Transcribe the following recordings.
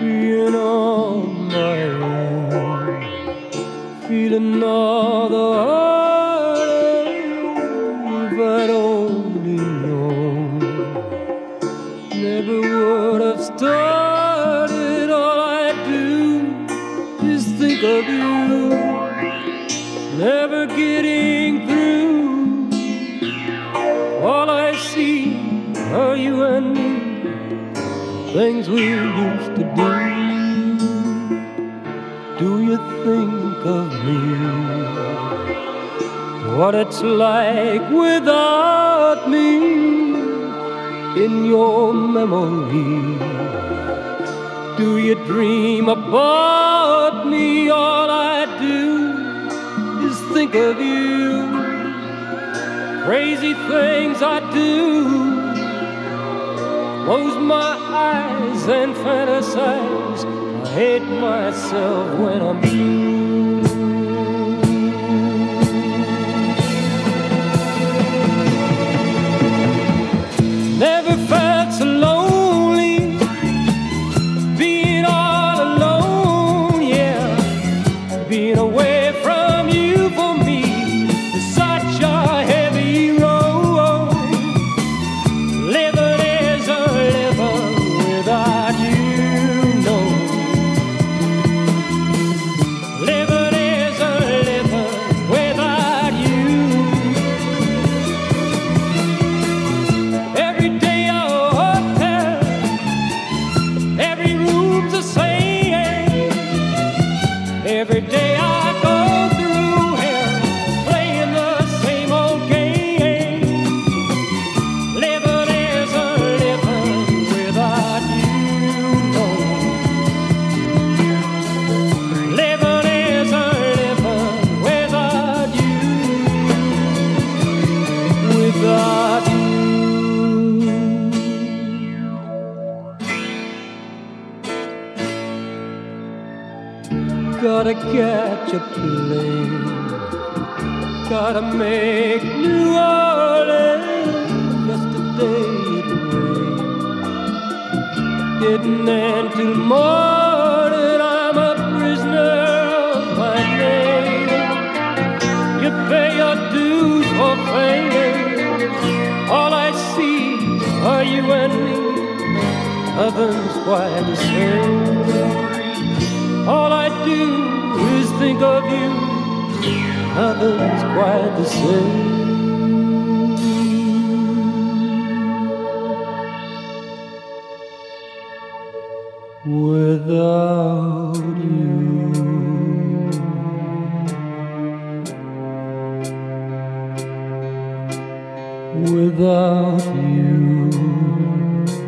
being on my own, feeling all the heartache. If I'd only known, never would have started. All I do is think of you, never getting through. All I see are you and me, things we used to do. Do you think of me, what it's like without me in your memory? Do you dream about me? All I do is think of you, crazy things I do. Close my eyes and fantasize. I hate myself when I'm blue. Never felt so lonely, being all alone, yeah. Being away from you for me is such a heavy road. Living is a living without you, no. Living is a living without you. Every day a hotel, every room's the same. Every day I go through hell, playing the same old game. Living is a living without you, no. Living is a living without you, without you. Gotta catch a plane, gotta make New Orleans. Yesterday it rained, didn't end till morning. I'm a prisoner of my name. You pay your dues for fame. All I see are you and me, heaven's quite the same. All I do is think of you, heaven's quite the same. Without you, without you,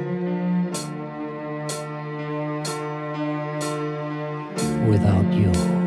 without you.